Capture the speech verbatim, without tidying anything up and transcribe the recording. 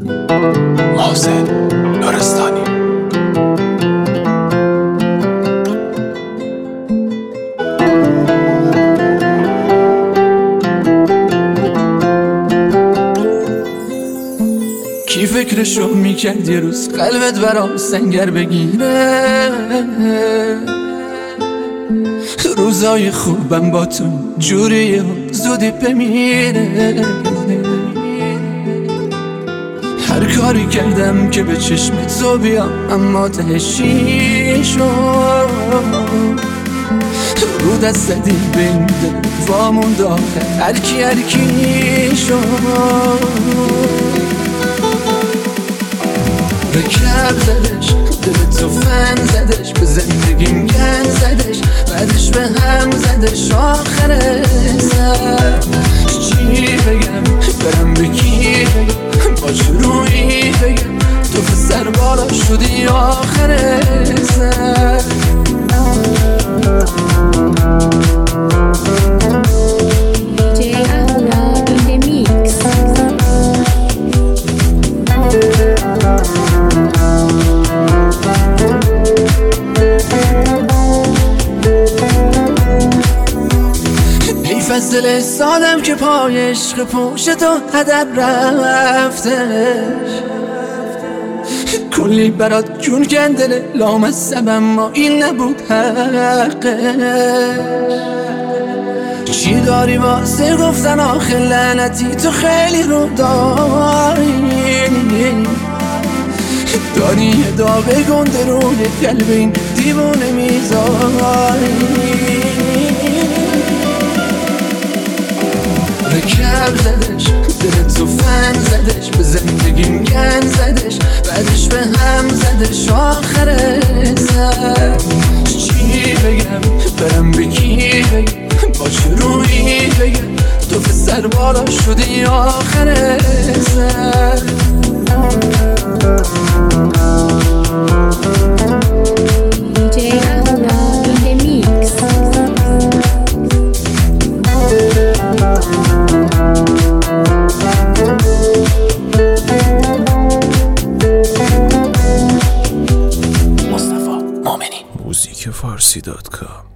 حسین لرستانی. کی فکرشو میکرد یه روز قلبت برام سنگر بگیره؟ روزای خوبم با تو جوریه زودی بمیره. هر کاری کردم که به چشم تو بیام اما تهشی شد. رو دست زدی به این دل وامون داخل هرکی هرکی شد. به کب زدش دل تو فن زدش، به زندگیم گن زدش، بعدش به هم زدش آخر سر. چی بگم برم به کی بگم، با چرویی بگم تو پسر بالا شدی آخر سر. از دل سادم که پای عشق پشت تو هدر رفتش. کلی برات جون کندل لامصب اما این نبود حقش. چی داری واسه گفتن آخه لعنتی تو خیلی رو داری. داری یه داغ گنده روی قلب این دیوونه میذاری. به کب زدش دل تو فن زدش، به زندگیم گن زدش، بعدش به هم زدش آخر سر. چی بگم برم به کی بگم، با چرویی بگم تو پسر بالا شدی آخر سر. موزیک فارسی دات کام